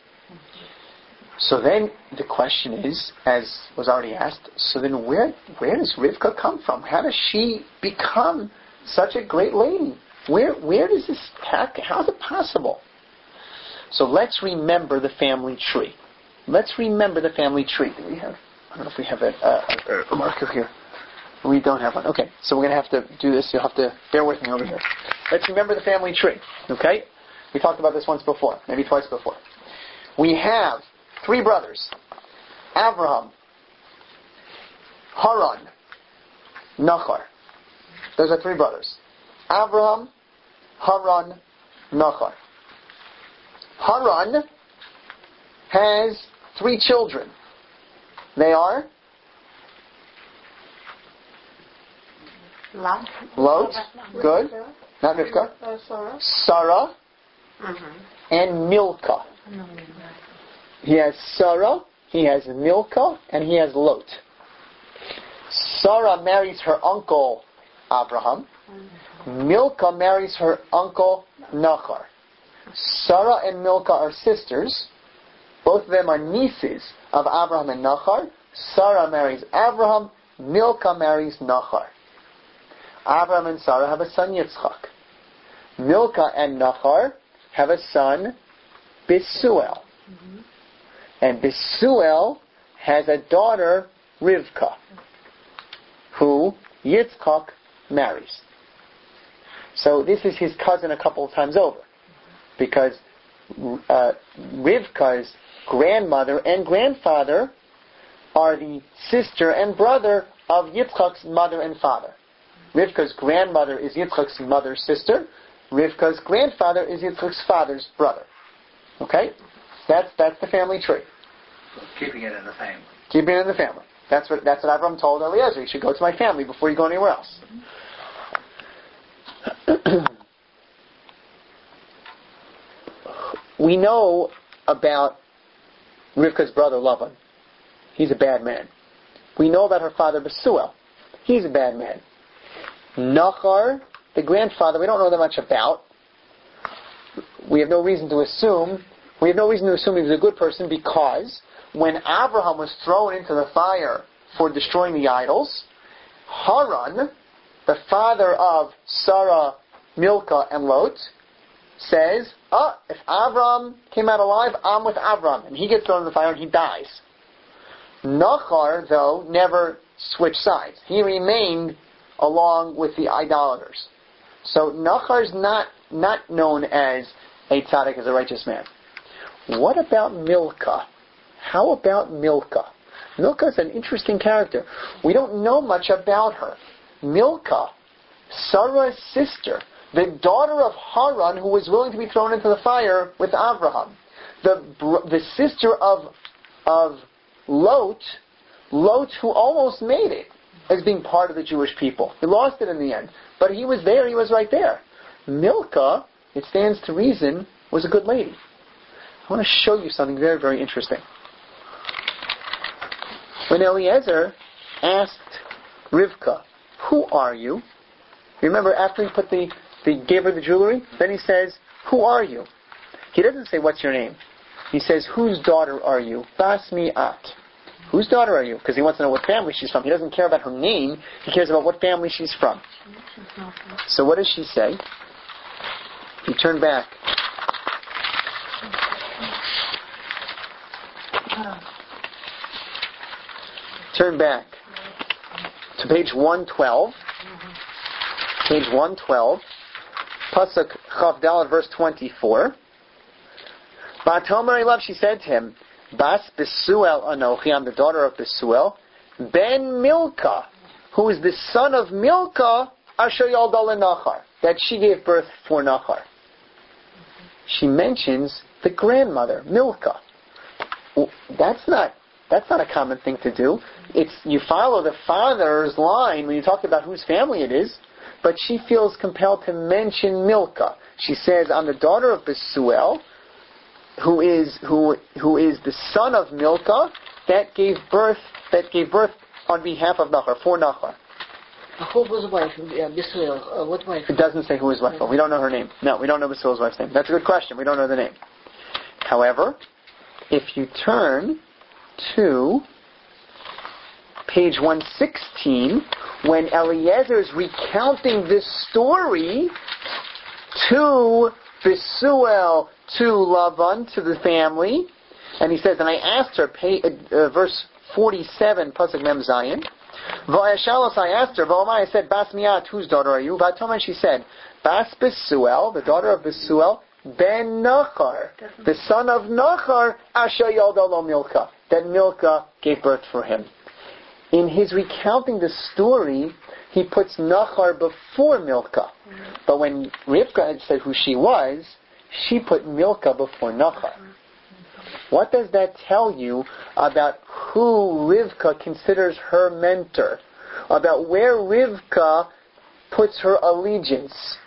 So then the question is, as was already asked, so then where where does Rivka come from? How does she become such a great lady? Where where does this how, how is it possible? So let's remember the family tree. Let's remember the family tree. Do we have? I don't know if we have a, a, a marker here. We don't have one. Okay, so we're going to have to do this. You'll have to bear with me over here. Let's remember the family tree. Okay, we talked about this once before, maybe twice before. We have three brothers: Avraham, Haran, Nachor. Those are three brothers. Avraham, Haran, Nachor. Haran has three children. They are Lot. Lot, good, not Rivka, Uh, Sarah. Sarah, Mm-hmm. and Milcah. He has Sarah, he has Milcah, and he has Lot. Sarah marries her uncle Abraham. Milcah marries her uncle Nachor. Sarah and Milcah are sisters, Both of them are nieces of Abraham and Nachar. Sarah marries Abraham. Milcah marries Nachar. Abraham and Sarah have a son, Yitzchak. Milcah and Nachar have a son, Besuel. Mm-hmm. And Besuel has a daughter, Rivka, who Yitzchak marries. So this is his cousin a couple of times over, because uh, Rivka's grandmother and grandfather are the sister and brother of Yitzchak's mother and father. Rivka's grandmother is Yitzchak's mother's sister. Rivka's grandfather is Yitzchak's father's brother. Okay? That's that's the family tree. Keeping it in the family. Keeping it in the family. That's what that's what Abraham told Eliezer. You should go to my family before you go anywhere else. We know about Rivka's brother Lavan. He's a bad man. We know about her father Besuel. He's a bad man. Nachar, the grandfather, we don't know that much about. We have no reason to assume. We have no reason to assume he was a good person, because when Abraham was thrown into the fire for destroying the idols, Haran, the father of Sarah, Milcah, and Lot, says, "Ah, if Abraham came out alive, I'm with Abraham," and he gets thrown in the fire and he dies. Nachar, though, never switched sides. He remained along with the idolaters. So Nachar's not not known as a tzaddik, as a righteous man. What about Milcah? How about Milcah? Milcah is an interesting character. We don't know much about her. Milcah, Sarah's sister, the daughter of Haran, who was willing to be thrown into the fire with Abraham, the the sister of of Lot, Lot who almost made it as being part of the Jewish people. He lost it in the end, but he was there. He was right there. Milcah, it stands to reason, was a good lady. I want to show you something very, very interesting. When Eliezer asked Rivka, "Who are you?" Remember, after he put the, the gave her the jewelry, then he says, "Who are you?" He doesn't say, "What's your name?" He says, "Whose daughter are you?" Bas mi'at. Whose daughter are you? Because he wants to know what family she's from. He doesn't care about her name. He cares about what family she's from. So what does she say? If you turn back. Turn back to page one twelve. Page one twelve. Pasuk Chav Daled, verse twenty-four. Batomer love, she said to him, Bas Besuel Anochi, I'm the daughter of Besuel, Ben Milcah, who is the son of Milcah, Asher Yaldal Nachar, that she gave birth for Nachar. She mentions the grandmother, Milcah. That's not that's not a common thing to do. It's you follow the father's line when you talk about whose family it is, but she feels compelled to mention Milcah. She says, I'm the daughter of Besuel, who is who who is the son of Milcah that gave birth that gave birth on behalf of Nachar, for Nachar. Who was wife? Besuel. Uh, what wife? It doesn't say who his wife was. We don't know her name. No, we don't know Besuel's wife's name. That's a good question. We don't know the name. However, if you turn to page one sixteen, when Eliezer is recounting this story to Besuel, to Lavan, to the family, and he says, and I asked her, pay, uh, verse forty-seven, Pasuk Mem Zayin, V'ayashalos, I asked her, V'omai, I said, Bas mi'at, whose daughter are you? V'atoman, she said, Bas Besuel, the daughter of Besuel, Ben Nachar, the son of Nachar, Asher Yaldalo Milcah, that Milcah gave birth for him. In his recounting the story, he puts Nachar before Milcah. Mm-hmm. But when Rivka had said who she was, she put Milcah before Nachar. Mm-hmm. What does that tell you about who Rivka considers her mentor? About where Rivka puts her allegiance?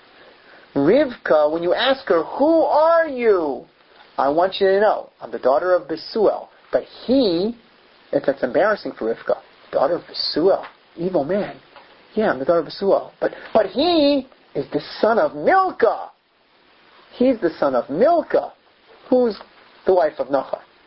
Rivka, when you ask her, who are you? I want you to know, I'm the daughter of Besuel. But he, it's, it's embarrassing for Rivka. Daughter of Besuel, evil man. Yeah, I'm the daughter of Besuel. But, but he is the son of Milcah. He's the son of Milcah, who's the wife of Nachar.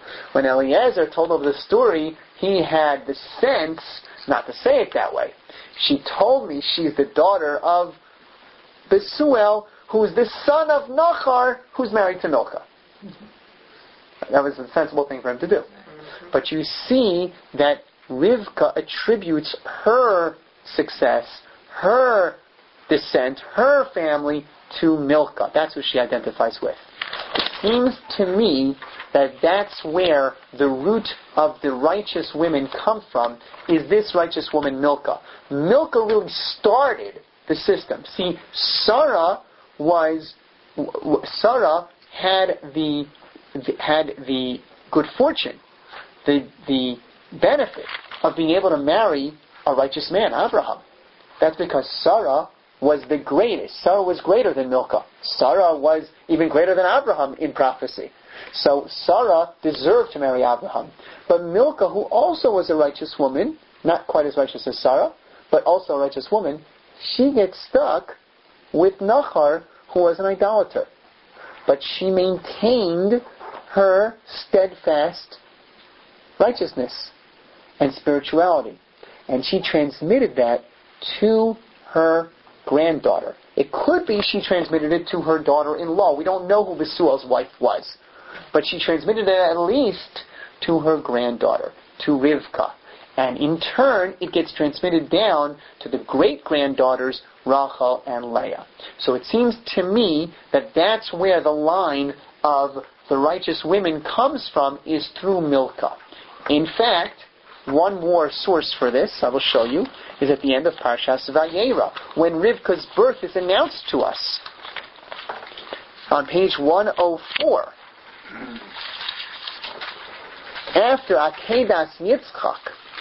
When Eliezer told of the story, he had the sense not to say it that way. She told me she's the daughter of Besuel, who's the son of Nachar, who's married to Milcah. That was a sensible thing for him to do. But you see that Rivka attributes her success, her descent, her family to Milcah. That's who she identifies with. It seems to me that that's where the root of the righteous women come from, is this righteous woman Milcah. Milcah really started the system. See, Sarah was, Sarah had the, had the good fortune, the, the benefit of being able to marry a righteous man, Abraham. That's because Sarah was the greatest. Sarah was greater than Milcah. Sarah was even greater than Abraham in prophecy. So Sarah deserved to marry Abraham. But Milcah, who also was a righteous woman, not quite as righteous as Sarah, but also a righteous woman, she gets stuck with Nachar, who was an idolater. But she maintained her steadfast righteousness and spirituality. And she transmitted that to her granddaughter. It could be she transmitted it to her daughter-in-law. We don't know who Besuel's wife was. But she transmitted it at least to her granddaughter, to Rivka. And in turn, it gets transmitted down to the great-granddaughters, Rachel and Leah. So it seems to me that that's where the line of the righteous women comes from, is through Milcah. In fact, one more source for this, I will show you, is at the end of Parshas Vayera, when Rivka's birth is announced to us. On page one oh four. After Akedas Yitzchak,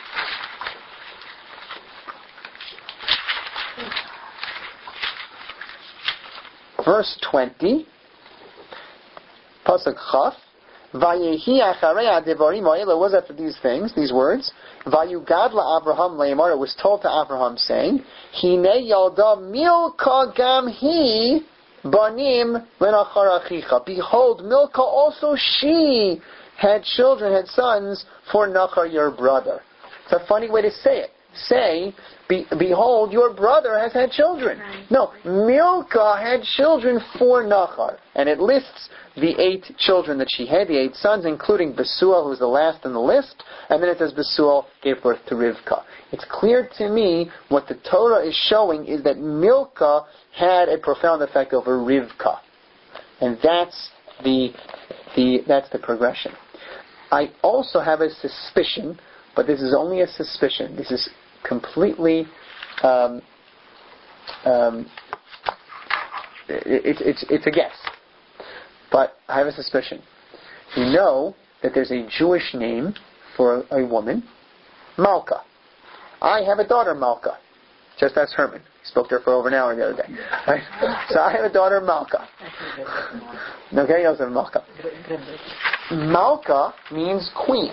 verse twenty, Pasuk Chaf, Vayehi acharei devarim ha'ela, was after these things, these words, Vayugad la'Abraham le'emar, it was told to Abraham, saying, Hine yalda Milcah gam hi banim lenachar achicha. Behold, Milcah also she had children, had sons for Nachar, your brother. It's a funny way to say it. Say, be, behold, your brother has had children. Right. No, Milcah had children for Nachar. And it lists the eight children that she had, the eight sons, including Besuel, who's the last in the list. And then it says Besuel gave birth to Rivka. It's clear to me what the Torah is showing is that Milcah had a profound effect over Rivka. And that's the, the, that's the progression. I also have a suspicion, but this is only a suspicion. This is completely, um, um, it, it, it's, it's a guess. But I have a suspicion. You know that there's a Jewish name for a woman, Malka. I have a daughter, Malka. Just ask Herman. He spoke to her for over an hour the other day. Right? So I have a daughter, Malka. Okay, you also have Malka. Malka means queen.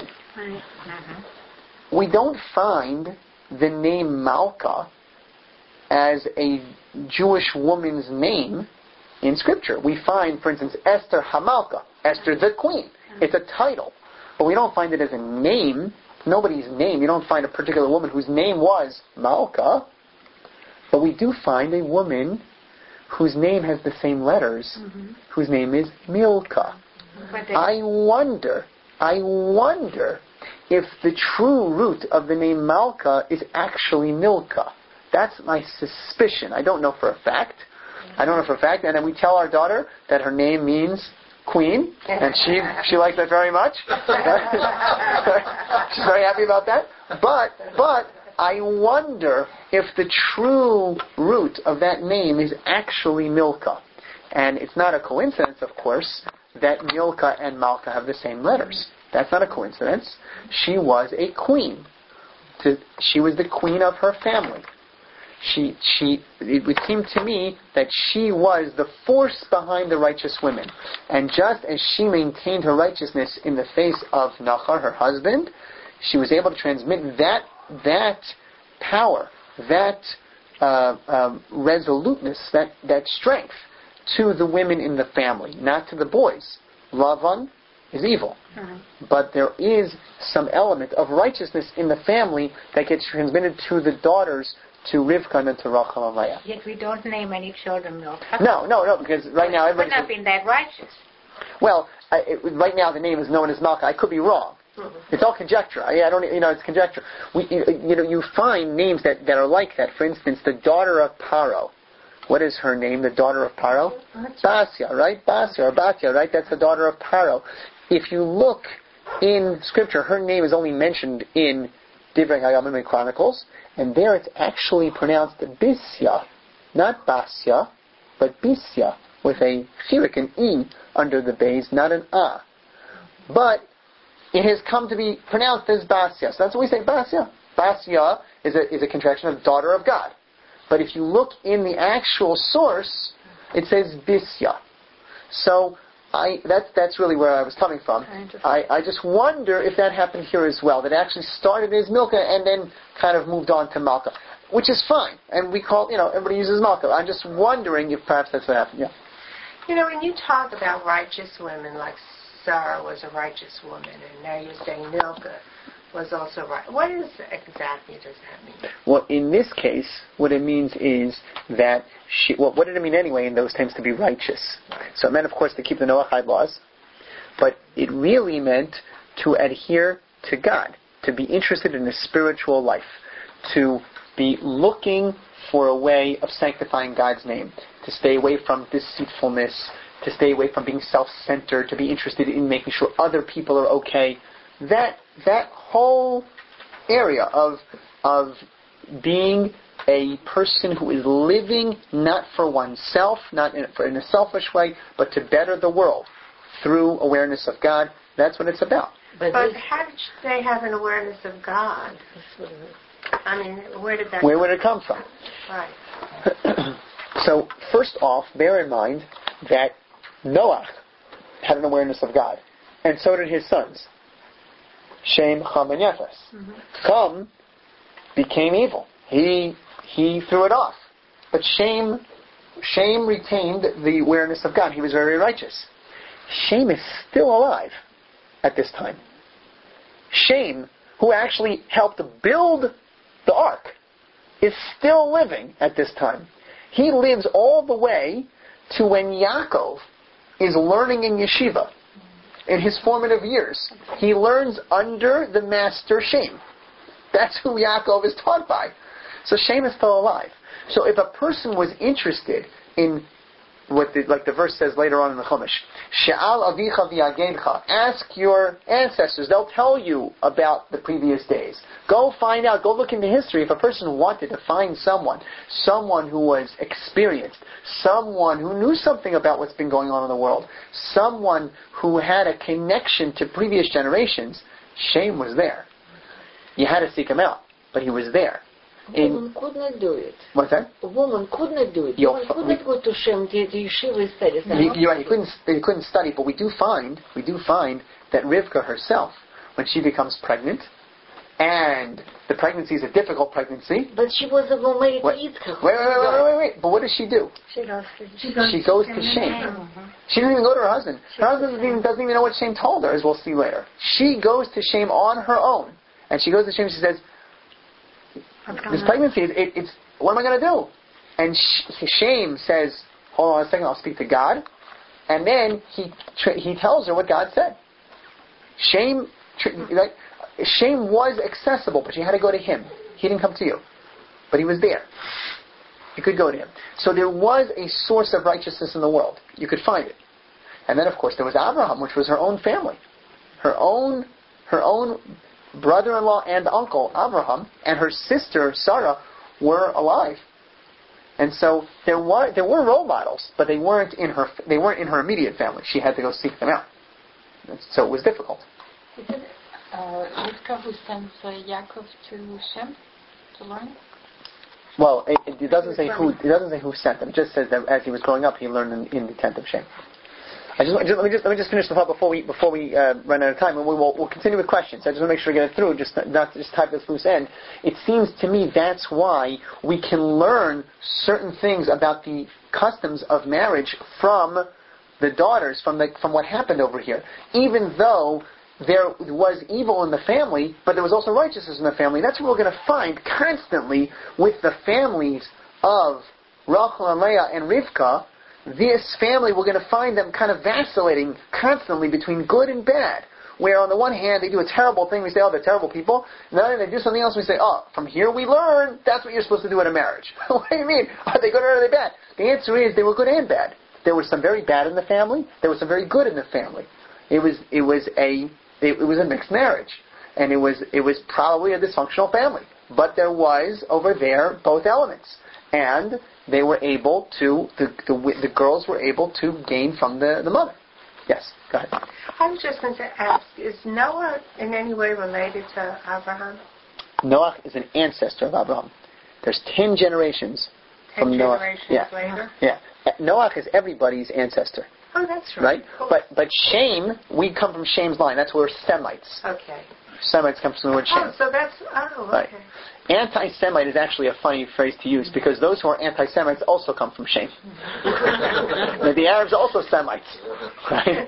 We don't find the name Malka as a Jewish woman's name in Scripture. We find, for instance, Esther Hamalka, Esther the queen. It's a title. But we don't find it as a name, nobody's name. You don't find a particular woman whose name was Malka. But we do find a woman whose name has the same letters, mm-hmm. whose name is Milka. I wonder, I wonder if the true root of the name Malka is actually Milka. That's my suspicion. I don't know for a fact. I don't know for a fact. And then we tell our daughter that her name means queen, and she she likes that very much. She's very happy about that. But but I wonder if the true root of that name is actually Milka. And it's not a coincidence, of course, that Milka and Malka have the same letters. That's not a coincidence. She was a queen. She was the queen of her family. She, she, it would seem to me that she was the force behind the righteous women. And just as she maintained her righteousness in the face of Nachar, her husband, she was able to transmit that, that power, that uh, um, resoluteness, that, that strength to the women in the family, not to the boys. Lavan, is evil. Mm-hmm. But there is some element of righteousness in the family that gets transmitted to the daughters, to Rivka and to Rachel and Leah. Yet we don't name any children Milcah. No, no, no, because right now It would everybody... not been that righteous. Well, I, it, right now the name is known as Malka. I could be wrong. Mm-hmm. It's all conjecture. I, I don't, you know, it's conjecture. We, you, you know, you find names that, that are like that. For instance, the daughter of Paro. What is her name? The daughter of Paro? Basya, right? Basya or Batya, right? That's the daughter of Paro. If you look in Scripture, her name is only mentioned in Divrei Hayamim and Chronicles, and there it's actually pronounced Bisya, not Basya, but Bisya, with a chilik, an E under the bays, not an A. But it has come to be pronounced as Basya. So that's what we say, Basya. Basya is a, is a contraction of daughter of God. But if you look in the actual source, it says Bisya. So I, that's, that's really where I was coming from. I, I just wonder if that happened here as well, that it actually started as Milcah and then kind of moved on to Malka, which is fine. And we call, you know, everybody uses Malka. I'm just wondering if perhaps that's what happened. Yeah. You know, when you talk about righteous women, like Sarah was a righteous woman, and now you're saying Milcah was also right. What is exactly does that mean? Well, in this case, what it means is that she, well, what did it mean anyway in those times to be righteous? Right. So it meant, of course, to keep the Noahide laws, but it really meant to adhere to God, to be interested in a spiritual life, to be looking for a way of sanctifying God's name, to stay away from deceitfulness, to stay away from being self-centered, to be interested in making sure other people are okay. That that whole area of of being a person who is living not for oneself, not in, for, in a selfish way, but to better the world through awareness of God, that's what it's about. But, but how did they have an awareness of God? I mean, where did that Where would it come from? Right. So, first off, bear in mind that Noah had an awareness of God, and so did his sons. Shem, Ham, and Yefes. Mm-hmm. Ham became evil. He he threw it off. But Shem, Shem retained the awareness of God. He was very righteous. Shem is still alive at this time. Shem, who actually helped build the ark, is still living at this time. He lives all the way to when Yaakov is learning in yeshiva. In his formative years, he learns under the master Shem. That's who Yaakov is taught by. So Shem is still alive. So if a person was interested in what the, like the verse says later on in the Chumash, She'al avicha v'yagencha, ask your ancestors, they'll tell you about the previous days. Go find out, go look into history. If a person wanted to find someone, someone who was experienced, someone who knew something about what's been going on in the world, someone who had a connection to previous generations, Shem was there. You had to seek him out, but he was there. A woman could not do it. What's that? A woman could not do it. A Yo, woman could we, not go to Shem, to, to yeshiva and study. He, you're right. He couldn't. He couldn't study, but we do find we do find that Rivka herself, when she becomes pregnant, and the pregnancy is a difficult pregnancy. But she was a woman married to Wait, Yitzchak. wait, wait, wait, wait, wait, wait. But what does she do? She goes to She goes, She goes to Shem. Shem. Mm-hmm. She doesn't even go to her husband. Her husband doesn't even, doesn't even know what Shem told her, as we'll see later. She goes to Shem on her own, and she goes to Shem. She says, "This pregnancy, it, it, it's what am I going to do?" And Shem says, "Hold on a second, I'll speak to God." And then he he tells her what God said. Shem, like, Shem was accessible, but you had to go to him. He didn't come to you, but he was there. You could go to him. So there was a source of righteousness in the world. You could find it. And then, of course, there was Abraham, which was her own family, her own her own brother-in-law and uncle Abraham, and her sister Sarah were alive. And so there were there were role models, but they weren't in her they weren't in her immediate family. She had to go seek them out. So it was difficult. Is it uh, Rivka who sends uh, Yaakov to Shem to learn? Well, it, it doesn't say who it doesn't say who sent them. It just says that as he was growing up, he learned in, in the tent of Shem. I just, just, let me just let me just finish the thought before we before we uh, run out of time, and we will we'll continue with questions. I just want to make sure we get it through, just not, not just type this loose end. It seems to me that's why we can learn certain things about the customs of marriage from the daughters from the from what happened over here. Even though there was evil in the family, but there was also righteousness in the family. That's what we're going to find constantly with the families of Rachel and Leah and Rivka. This family, we're going to find them kind of vacillating constantly between good and bad. Where on the one hand, they do a terrible thing, we say, oh, they're terrible people. And then they do something else, we say, oh, from here we learn, that's what you're supposed to do in a marriage. What do you mean? Are they good or are they bad? The answer is they were good and bad. There was some very bad in the family. There was some very good in the family. It was it was a it, it was a mixed marriage, and it was it was probably a dysfunctional family. But there was over there both elements, and they were able to the the, the girls were able to gain from the, the mother. Yes, go ahead. I was just going to ask: is Noah in any way related to Abraham? Noah is an ancestor of Abraham. There's ten generations Ten from Noah. generations Yeah. later. Yeah. Noah is everybody's ancestor. Oh, that's right. Right? Cool. But but Shem, we come from Shem's line. That's where we're Semites. Okay. Semites come from the word Shem. Oh, so that's oh, Right. okay. Anti-Semite is actually a funny phrase to use because those who are anti-Semites also come from Shem. The Arabs are also Semites. Right?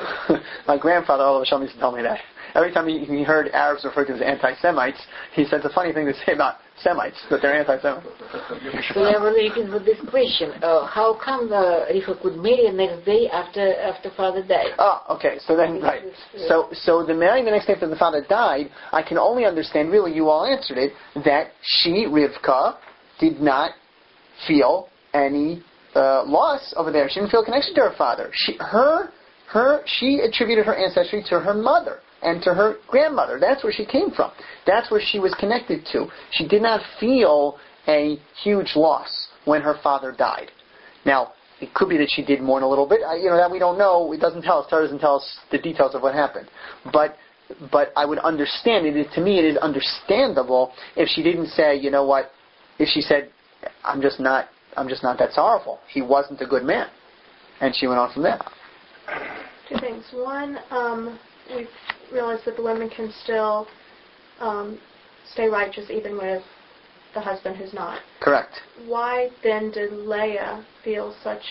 My grandfather, all of a sudden, used to tell me that. Every time he, he heard Arabs referred to as anti-Semites, he said it's a funny thing to say about Semites, that they're anti-Semites. So I was related with this question. Uh, how come the Rivka could marry the next day after after father died? Ah, okay. So then, right. So, so the marrying the next day after the father died, I can only understand. Really, you all answered it. That she, Rivka, did not feel any uh, loss over there. She didn't feel a connection to her father. She, her, her, she attributed her ancestry to her mother and to her grandmother. That's where she came from. That's where she was connected to. She did not feel a huge loss when her father died. Now, it could be that she did mourn a little bit. I, you know, that we don't know. It doesn't tell us. Torah doesn't tell us the details of what happened. But, but I would understand it. To me, it is understandable if she didn't say, you know what, if she said, I'm just not, I'm just not that sorrowful. He wasn't a good man. And she went on from there. Two things. One, um, we've realized that the women can still um, stay righteous even with the husband who's not. Correct. Why then did Leah feel such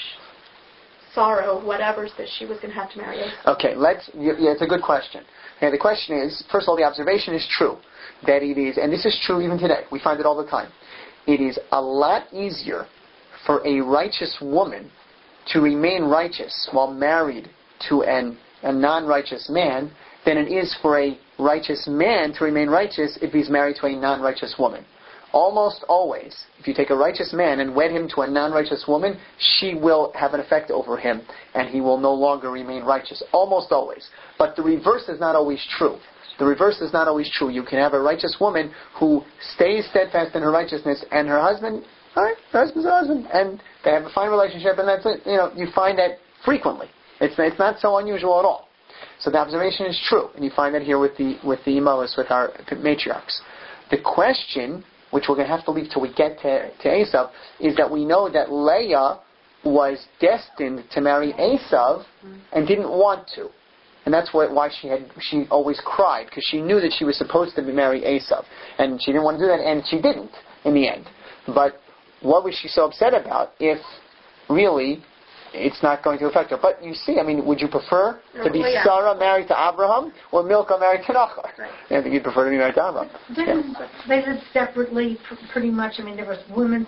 sorrow, whatever, that she was going to have to marry Esau? Okay, let's. Yeah, it's a good question. And the question is, first of all, the observation is true that it is, and this is true even today. We find it all the time. It is a lot easier for a righteous woman to remain righteous while married to an, a non-righteous man than it is for a righteous man to remain righteous if he's married to a non-righteous woman. Almost always, if you take a righteous man and wed him to a non-righteous woman, she will have an effect over him, and he will no longer remain righteous. Almost always. But the reverse is not always true. The reverse is not always true. You can have a righteous woman who stays steadfast in her righteousness, and her husband, all right, her husband's her husband, and they have a fine relationship, and that's it. You know, you find that frequently. It's it's not so unusual at all. So the observation is true, and you find that here with the with the Imahos, with our matriarchs. The question, which we're going to have to leave till we get to, to Esav, is that we know that Leah was destined to marry Esav and didn't want to. And that's why, why she had she always cried, because she knew that she was supposed to marry Esav. And she didn't want to do that, and she didn't in the end. But what was she so upset about if really it's not going to affect her? But you see, I mean, would you prefer to be well, yeah. Sarah married to Abraham or Milcah married to Nachor? Right. I think you'd prefer to be married to Abraham. Didn't they lived separately pr- pretty much? I mean, there was women,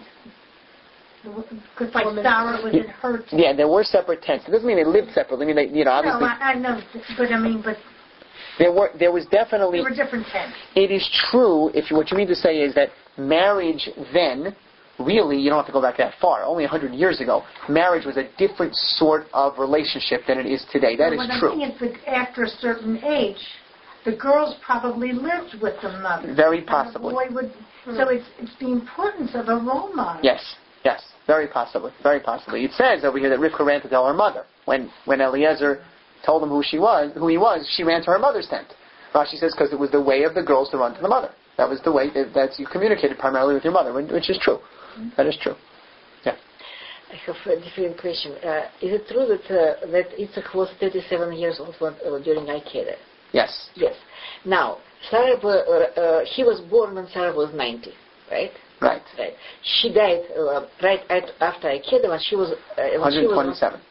because like Women. Sarah was in her tent. Yeah, there were separate tents. It doesn't mean they lived separately. I mean, they, you know, No, obviously I, I know, but I mean, but there were there was definitely. there were different tents. It is true. If you, what you mean to say is that marriage then, really, you don't have to go back that far. Only a hundred years ago, marriage was a different sort of relationship than it is today. That But is what true. I'm saying is that after a certain age, the girls probably lived with the mother. Very And the possibly. boy would. So it's it's the importance of a role model. Yes, yes, very possibly, very possibly. It says over here that Rivka ran to tell her mother when when Eliezer told him who she was, who he was. She ran to her mother's tent. Rashi says because it was the way of the girls to run to the mother. That was the way that that's, you communicated primarily with your mother, which is true. Mm-hmm. That is true. Yeah. I have a different question. Uh, is it true that uh, that Yitzchak was thirty-seven years old when, uh, during Akedah? Yes. Yes. Now, Sarah, uh, uh, he was born when Sarah was ninety, right? Right. Right. She died uh, right at, after Akedah when she was uh, when one she was twenty-seven.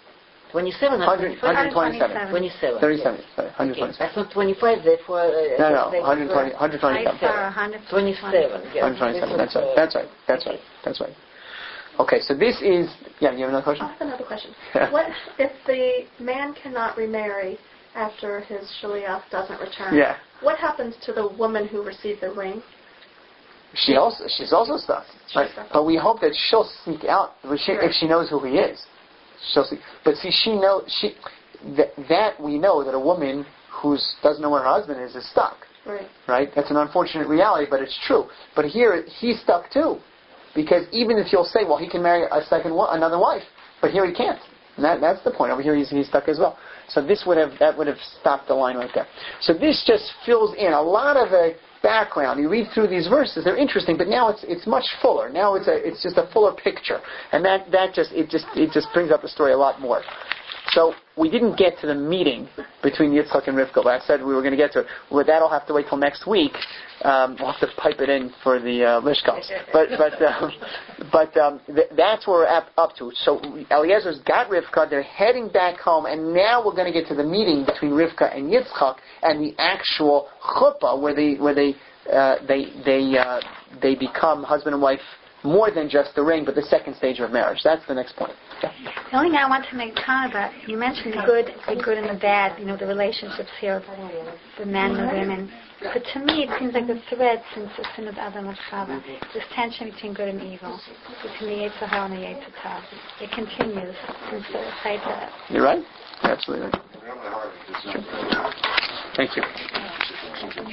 twenty-seven or one hundred, one hundred twenty-seven. twenty-seven. thirty-seven. Sorry, one hundred Okay. twenty-seven. I thought twenty-five, therefore... Uh, No, no, they- one hundred twenty, one hundred twenty-seven. I saw one hundred twenty-seven. Yes. one hundred twenty-seven. This That's was, right. uh, That's right. That's right. That's right. Okay, so this is. Yeah, you have another question? I have another question. What if the man cannot remarry after his shaliach doesn't return? Yeah. What happens to the woman who received the ring? She also she's also stuck. Right? stuck. But we hope that she'll seek out if she, if she knows who he is. She'll seek. But see, she know she that, that we know that a woman who doesn't know where her husband is is stuck. Right. Right? That's an unfortunate reality, but it's true. But here he's stuck too, because even if you'll say, well, he can marry a second one, another wife, but here he can't. And that, that's the point. Over here he's, he's stuck as well. So this would have that would have stopped the line right there. So this just fills in a lot of a background. You read through these verses; they're interesting, but now it's it's much fuller. Now it's a it's just a fuller picture, and that that just it just it just brings up the story a lot more. So we didn't get to the meeting between Yitzchak and Rivka, but I said we were going to get to it. Well, that'll have to wait till next week. Um, we'll have to pipe it in for the uh, Lishkos. But but um, but um, th- that's where we're up, up to. So Eliezer's got Rivka. They're heading back home, and now we're going to get to the meeting between Rivka and Yitzchak and the actual chuppah, where they where they uh, they they uh, they become husband and wife. More than just the ring, but the second stage of marriage. That's the next point. Yeah. The only thing I want to make a comment about, you mentioned the good, the good and the bad, you know, the relationships here, the men and the women. But to me, it seems like the thread since the sin of Adam and Chava, this tension between good and evil, between the Yetzer Hara and the Yetzer Tov. It continues since the Chayta. You're right. You're absolutely right. Sure. Thank you.